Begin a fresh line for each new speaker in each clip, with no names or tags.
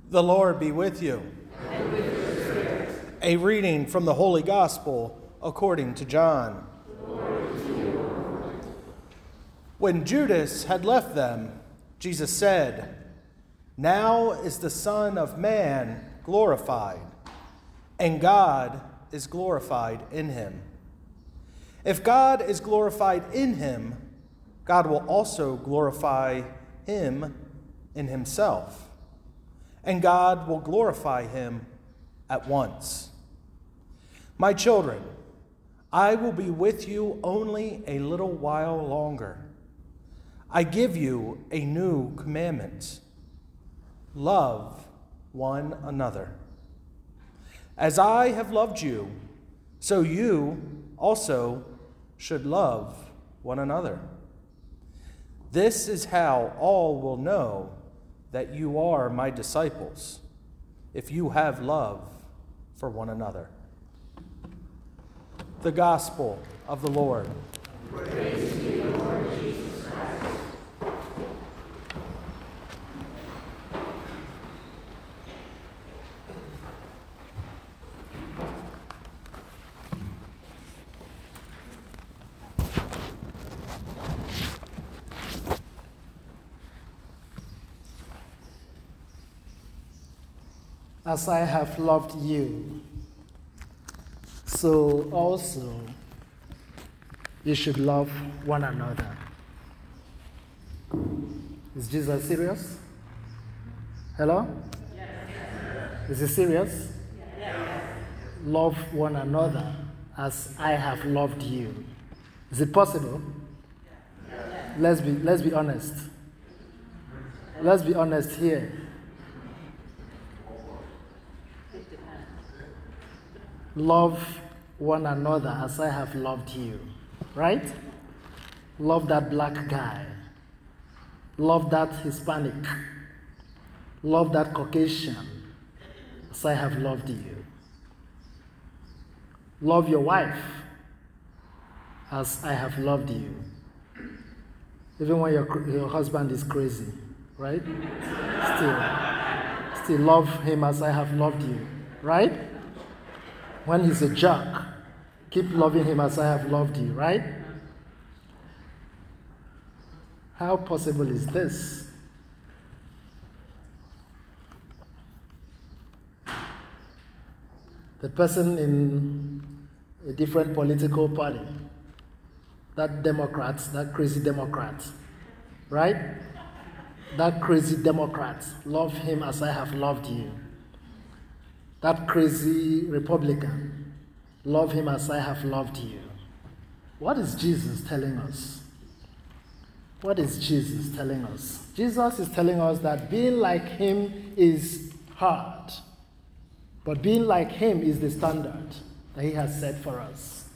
The Lord be with you.
And with your spirit.
A reading from the Holy Gospel according to John.
Glory to you, Lord.
When Judas had left them, Jesus said, "Now is the Son of Man glorified, and God is glorified in him. If God is glorified in him, God will also glorify him in himself, and God will glorify him at once. My children, I will be with you only a little while longer. I give you a new commandment. Love one another. As I have loved you, so you also should love one another. This is how all will know that you are my disciples, if you have love for one another." The Gospel of the Lord.
Praise to you, Lord Jesus Christ.
As I have loved you, so also you should love one another. Is Jesus serious? Hello? Yes. Is he serious? Yes. Love one another as I have loved you. Is it possible? Yes. Let's be honest. Let's be honest here. Love one another as I have loved you, right? Love that black guy. Love that Hispanic. Love that Caucasian as I have loved you. Love your wife as I have loved you. Even when your husband is crazy, right? Still love him as I have loved you, right? When he's a jerk, keep loving him as I have loved you, right? How possible is this? The person in a different political party, that Democrat, that crazy Democrat, right? That crazy Democrat, love him as I have loved you. That crazy Republican, love him as I have loved you. What is Jesus telling us? What is Jesus telling us? Jesus is telling us that being like him is hard, but being like him is the standard that he has set for us.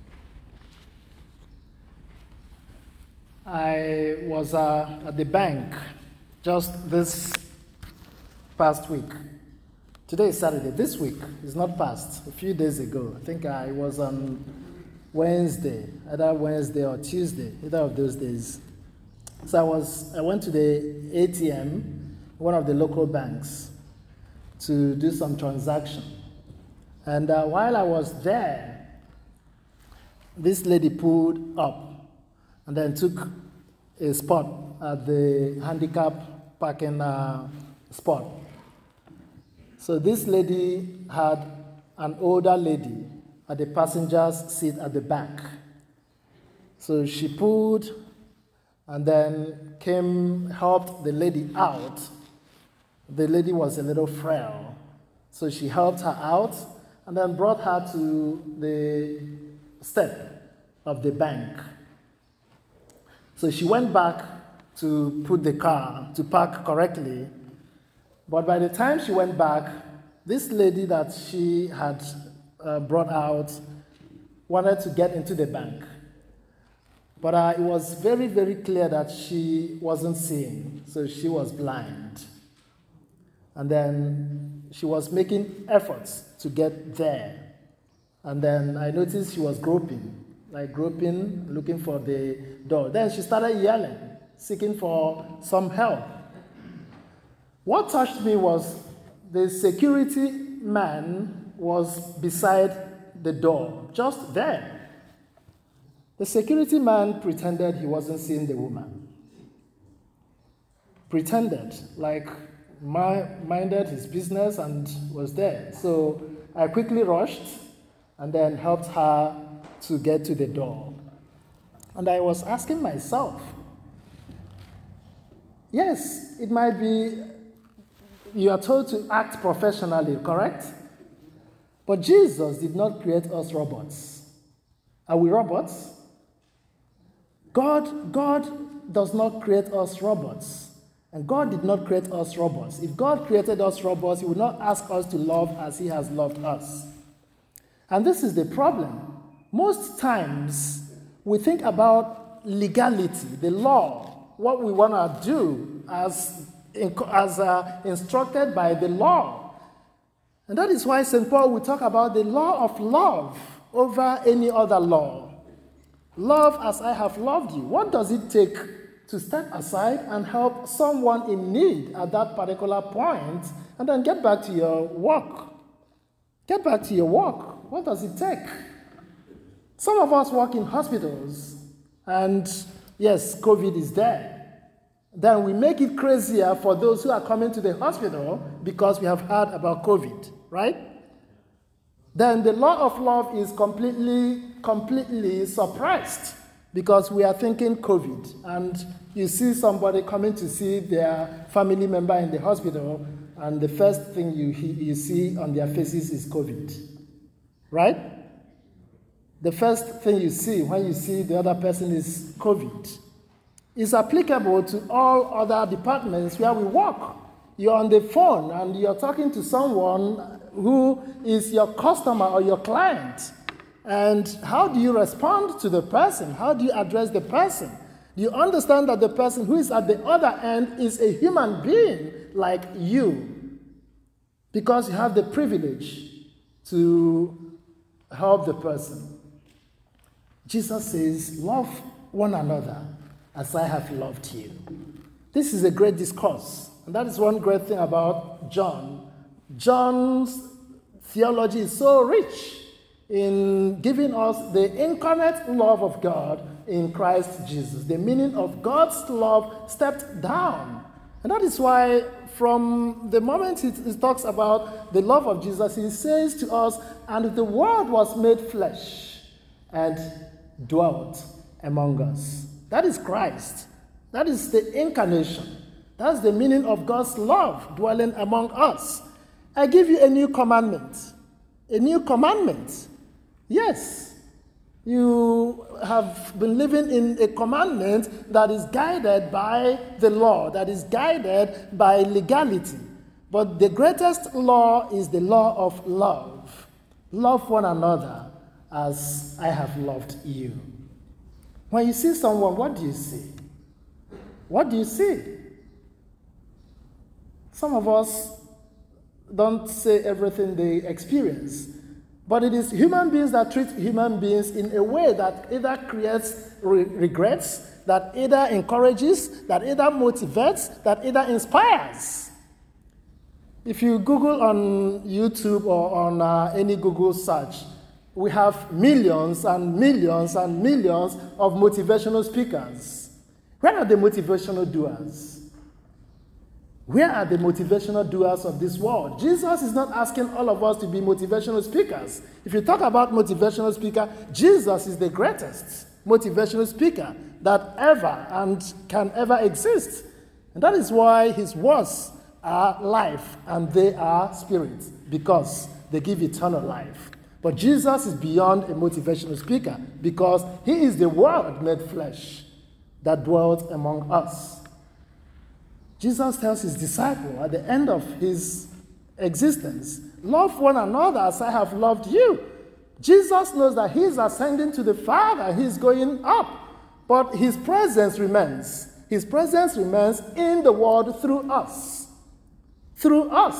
I was at the bank just this past week. Today is Saturday. This week is not past. A few days ago, I think I was on Wednesday, either Wednesday or Tuesday, either of those days. So I went to the ATM, one of the local banks, to do some transaction. And while I was there, this lady pulled up and then took a spot at the handicap parking spot. So this lady had an older lady at the passenger's seat at the back. So she pulled and then helped the lady out. The lady was a little frail. So she helped her out and then brought her to the step of the bank. So she went back to put the car, to park correctly. But by the time she went back, this lady that she had brought out wanted to get into the bank. But it was very, very clear that she wasn't seeing, so she was blind. And then she was making efforts to get there. And then I noticed she was groping, looking for the door. Then she started yelling, seeking for some help. What touched me was the security man was beside the door, just there. The security man pretended he wasn't seeing the woman. Pretended, like minded his business and was there. So I quickly rushed and then helped her to get to the door. And I was asking myself, yes, it might be you are told to act professionally, correct? But Jesus did not create us robots. Are we robots? God does not create us robots. And God did not create us robots. If God created us robots, he would not ask us to love as he has loved us. And this is the problem. Most times, we think about legality, the law, what we want to do as instructed by the law. And that is why St. Paul will talk about the law of love over any other law. Love as I have loved you. What does it take to step aside and help someone in need at that particular point and then get back to your work? Get back to your work. What does it take? Some of us work in hospitals, and yes, COVID is there. Then we make it crazier for those who are coming to the hospital because we have heard about COVID, right? Then the law of love is completely suppressed because we are thinking COVID. And you see somebody coming to see their family member in the hospital, and the first thing you see on their faces is COVID, right? The first thing you see when you see the other person is COVID. It's applicable to all other departments where we work. You're on the phone and you're talking to someone who is your customer or your client. And how do you respond to the person? How do you address the person? Do you understand that the person who is at the other end is a human being like you? Because you have the privilege to help the person. Jesus says, love one another as I have loved you. This is a great discourse. And that is one great thing about John. John's theology is so rich in giving us the incarnate love of God in Christ Jesus. The meaning of God's love stepped down. And that is why from the moment he talks about the love of Jesus, he says to us, and the Word was made flesh and dwelt among us. That is Christ. That is the incarnation. That's the meaning of God's love dwelling among us. I give you a new commandment. A new commandment. Yes, you have been living in a commandment that is guided by the law, that is guided by legality. But the greatest law is the law of love. Love one another as I have loved you. When you see someone, what do you see? What do you see? Some of us don't say everything they experience, but it is human beings that treat human beings in a way that either creates regrets, that either encourages, that either motivates, that either inspires. If you Google on YouTube or on any Google search, we have millions and millions and millions of motivational speakers. Where are the motivational doers? Where are the motivational doers of this world? Jesus is not asking all of us to be motivational speakers. If you talk about motivational speaker, Jesus is the greatest motivational speaker that ever and can ever exist. And that is why his words are life and they are spirit, because they give eternal life. But Jesus is beyond a motivational speaker because he is the Word made flesh that dwelt among us. Jesus tells his disciple at the end of his existence, love one another as I have loved you. Jesus knows that he is ascending to the Father, he is going up, but his presence remains. His presence remains in the world through us. Through us.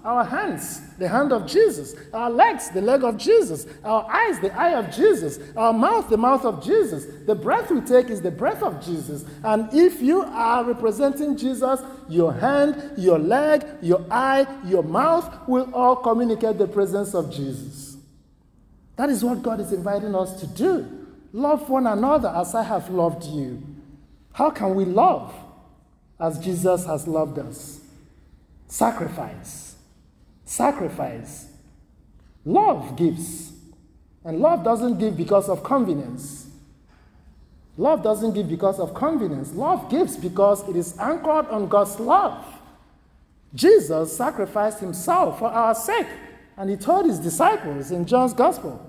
our hands, the hand of Jesus, our legs, the leg of Jesus, our eyes, the eye of Jesus, our mouth, the mouth of Jesus. The breath we take is the breath of Jesus. And if you are representing Jesus, your hand, your leg, your eye, your mouth will all communicate the presence of Jesus. That is what God is inviting us to do. Love one another as I have loved you. How can we love as Jesus has loved us? Sacrifice. Sacrifice. Love gives. And love doesn't give because of convenience. Love doesn't give because of convenience. Love gives because it is anchored on God's love. Jesus sacrificed himself for our sake, and he told his disciples in John's Gospel.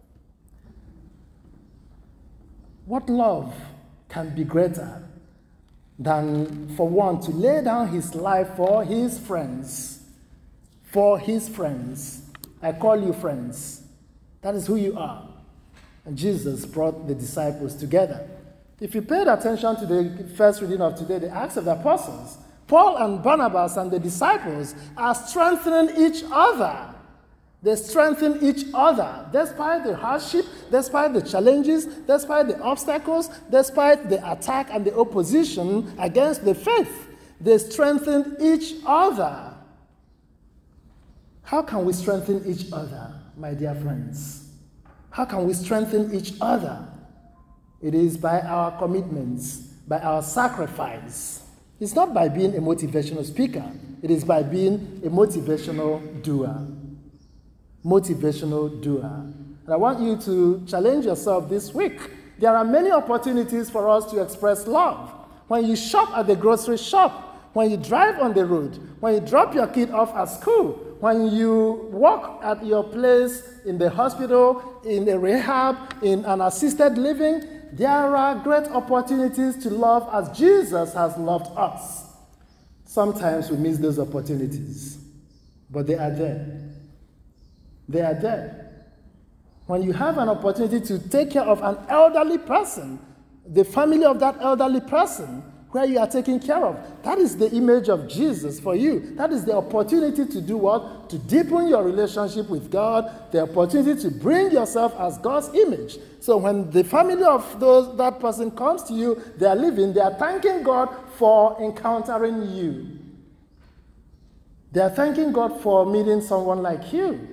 What love can be greater than for one to lay down his life for his friends? For his friends. I call you friends. That is who you are. And Jesus brought the disciples together. If you paid attention to the first reading of today, the Acts of the Apostles, Paul and Barnabas and the disciples are strengthening each other. They strengthen each other despite the hardship, despite the challenges, despite the obstacles, despite the attack and the opposition against the faith. They strengthen each other. How can we strengthen each other, my dear friends? How can we strengthen each other? It is by our commitments, by our sacrifice. It's not by being a motivational speaker. It is by being a motivational doer. Motivational doer. And I want you to challenge yourself this week. There are many opportunities for us to express love. When you shop at the grocery shop, when you drive on the road, when you drop your kid off at school, when you walk at your place in the hospital, in a rehab, in an assisted living, there are great opportunities to love as Jesus has loved us. Sometimes we miss those opportunities, but they are there. They are there. When you have an opportunity to take care of an elderly person, the family of that elderly person where you are taking care of, that is the image of Jesus for you. That is the opportunity to do what? To deepen your relationship with God, the opportunity to bring yourself as God's image. So when the family of that person comes to you, they are living, they are thanking God for encountering you. They are thanking God for meeting someone like you.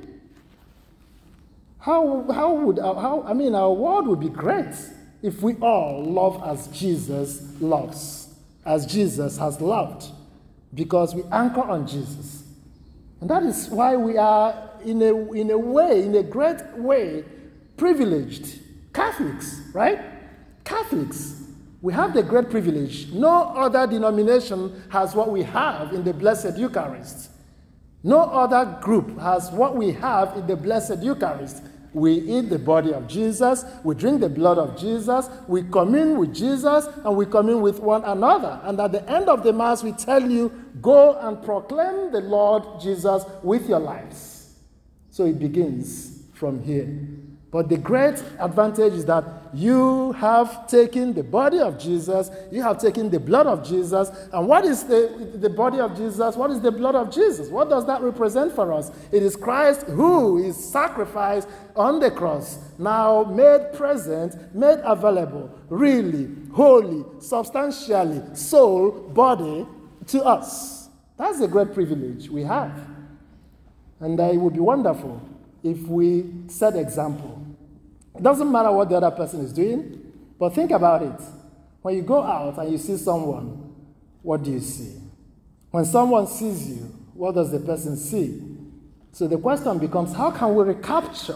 Our world would be great if we all love as Jesus loves, as Jesus has loved, because we anchor on Jesus. And that is why we are, in a great way, privileged. Catholics, right? Catholics. We have the great privilege. No other denomination has what we have in the Blessed Eucharist. No other group has what we have in the Blessed Eucharist. We eat the body of Jesus, we drink the blood of Jesus, we commune with Jesus, and we commune with one another. And at the end of the Mass, we tell you, go and proclaim the Lord Jesus with your lives. So it begins from here. But the great advantage is that you have taken the body of Jesus, you have taken the blood of Jesus. And what is the body of Jesus? What is the blood of Jesus? What does that represent for us? It is Christ who is sacrificed on the cross, now made present, made available, really, wholly, substantially, soul, body, to us. That's a great privilege we have. And it would be wonderful if we set example. It doesn't matter what the other person is doing, but think about it. When you go out and you see someone, what do you see? When someone sees you, what does the person see? So the question becomes, how can we recapture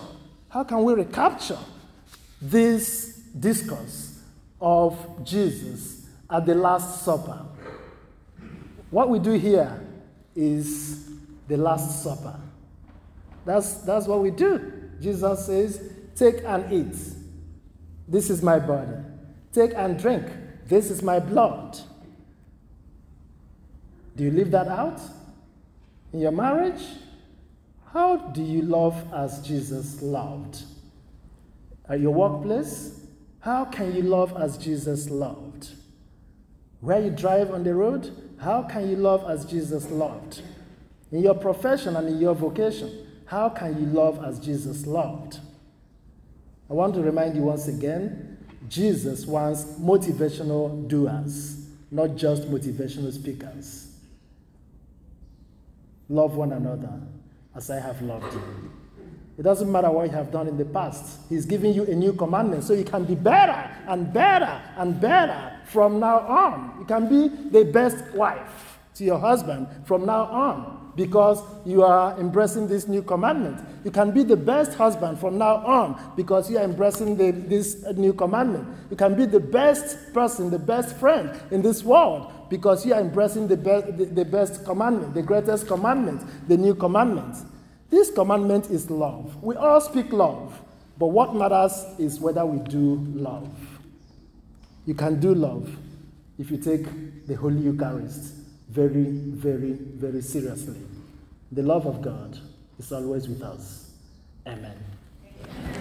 this discourse of Jesus at the Last Supper? What we do here is the Last Supper. That's what we do. Jesus says, take and eat. This is my body. Take and drink. This is my blood. Do you live that out? In your marriage? How do you love as Jesus loved? At your workplace? How can you love as Jesus loved? Where you drive on the road? How can you love as Jesus loved? In your profession and in your vocation, how can you love as Jesus loved? I want to remind you once again, Jesus wants motivational doers, not just motivational speakers. Love one another as I have loved you. It doesn't matter what you have done in the past. He's giving you a new commandment so you can be better and better and better from now on. You can be the best wife to your husband from now on because you are embracing this new commandment. You can be the best husband from now on because you are embracing this new commandment. You can be the best person, the best friend in this world because you are embracing the best commandment, the greatest commandment, the new commandment. This commandment is love. We all speak love, but what matters is whether we do love. You can do love if you take the Holy Eucharist very, very, very seriously. The love of God is always with us. Amen.